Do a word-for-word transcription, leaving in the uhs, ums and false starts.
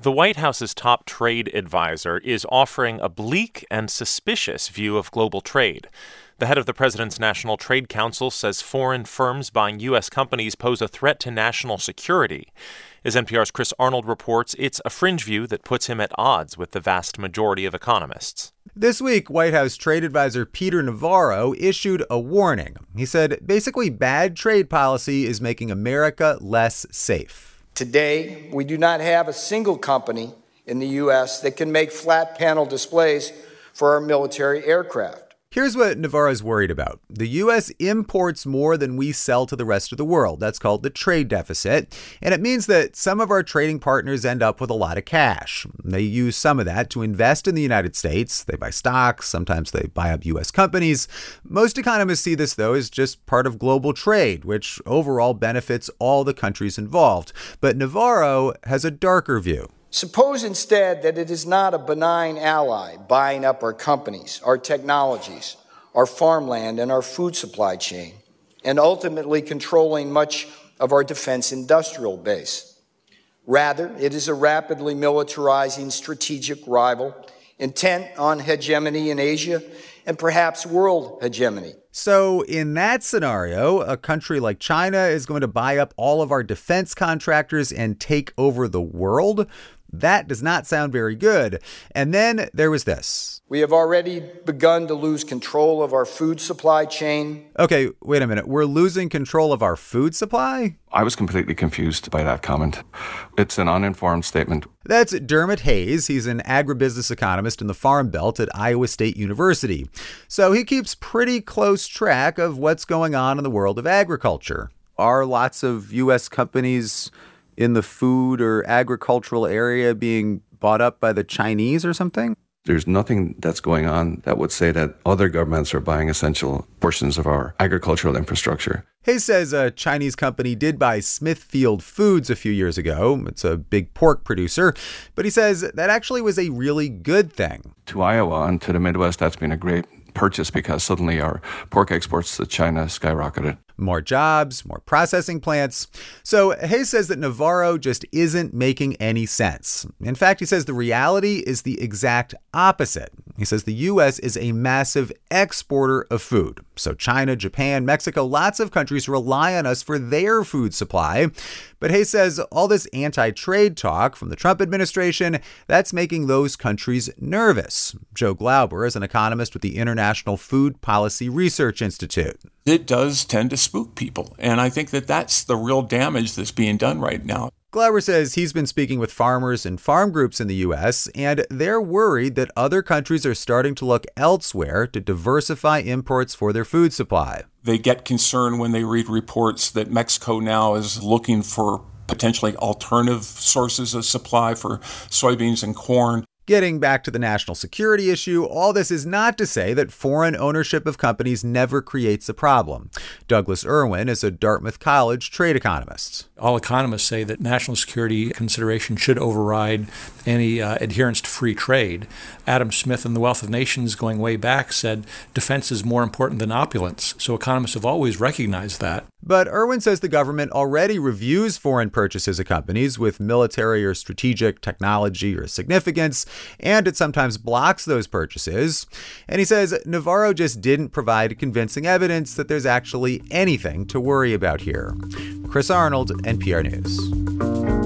The White House's top trade advisor is offering a bleak and suspicious view of global trade. The head of the president's National Trade Council says foreign firms buying U S companies pose a threat to national security. As N P R's Chris Arnold reports, it's a fringe view that puts him at odds with the vast majority of economists. This week, White House trade advisor Peter Navarro issued a warning. He said basically bad trade policy is making America less safe. Today, we do not have a single company in the U S that can make flat panel displays for our military aircraft. Here's what Navarro's worried about. The U S imports more than we sell to the rest of the world. That's called the trade deficit. And it means that some of our trading partners end up with a lot of cash. They use some of that to invest in the United States. They buy stocks. Sometimes they buy up U S companies. Most economists see this, though, as just part of global trade, which overall benefits all the countries involved. But Navarro has a darker view. Suppose instead that it is not a benign ally buying up our companies, our technologies, our farmland, and our food supply chain, and ultimately controlling much of our defense industrial base. Rather, it is a rapidly militarizing strategic rival intent on hegemony in Asia and perhaps world hegemony. So in that scenario, a country like China is going to buy up all of our defense contractors and take over the world? That does not sound very good. And then there was this. We have already begun to lose control of our food supply chain. Okay, wait a minute. We're losing control of our food supply? I was completely confused by that comment. It's an uninformed statement. That's Dermot Hayes. He's an agribusiness economist in the Farm Belt at Iowa State University. So he keeps pretty close track of what's going on in the world of agriculture. Are lots of U S companies in the food or agricultural area being bought up by the Chinese or something? There's nothing that's going on that would say that other governments are buying essential portions of our agricultural infrastructure. Hayes says a Chinese company did buy Smithfield Foods a few years ago. It's a big pork producer. But he says that actually was a really good thing. To Iowa and to the Midwest, that's been a great purchase because suddenly our pork exports to China skyrocketed. More jobs, more processing plants. So Hayes says that Navarro just isn't making any sense. In fact, he says the reality is the exact opposite. He says the U S is a massive exporter of food. So China, Japan, Mexico, lots of countries rely on us for their food supply. But Hayes says all this anti-trade talk from the Trump administration, that's making those countries nervous. Joe Glauber is an economist with the International Food Policy Research Institute. It does tend to spook people. And I think that that's the real damage that's being done right now. Glauber says he's been speaking with farmers and farm groups in the U S, and they're worried that other countries are starting to look elsewhere to diversify imports for their food supply. They get concerned when they read reports that Mexico now is looking for potentially alternative sources of supply for soybeans and corn. Getting back to the national security issue, all this is not to say that foreign ownership of companies never creates a problem. Douglas Irwin is a Dartmouth College trade economist. All economists say that national security consideration should override any uh, adherence to free trade. Adam Smith in The Wealth of Nations, going way back, said defense is more important than opulence. So economists have always recognized that. But Irwin says the government already reviews foreign purchases of companies with military or strategic technology or significance, and it sometimes blocks those purchases. And he says Navarro just didn't provide convincing evidence that there's actually anything to worry about here. Chris Arnold, N P R News.